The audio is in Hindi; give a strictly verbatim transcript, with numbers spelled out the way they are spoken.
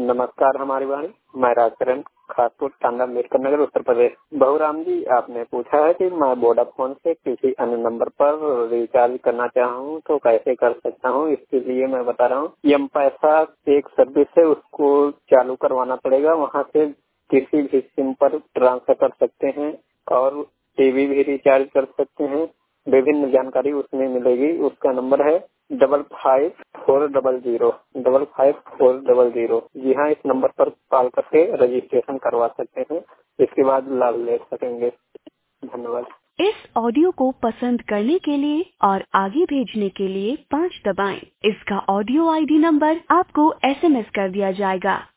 नमस्कार हमारी वाणी, मैं राजकरण खासपुर टांडा अम्बेडकर नगर उत्तर प्रदेश। बहुराम जी, आपने पूछा है कि मैं वोडाफोन से किसी अन्य नंबर पर रिचार्ज करना चाहता हूँ तो कैसे कर सकता हूँ। इसके लिए मैं बता रहा हूँ, एम पैसा एक सर्विस है, उसको चालू करवाना पड़ेगा। वहाँ से किसी भी सिम पर ट्रांसफर कर सकते हैं और टीवी भी रिचार्ज कर सकते हैं। विभिन्न जानकारी उसमें मिलेगी। उसका नंबर है double five four double zero double five four double zero. जी हाँ, इस नंबर पर कॉल करके रजिस्ट्रेशन करवा सकते हैं। इसके बाद लाभ ले सकेंगे। धन्यवाद। इस ऑडियो को पसंद करने के लिए और आगे भेजने के लिए पाँच दबाएं। इसका ऑडियो आईडी नंबर आपको एसएमएस कर दिया जाएगा।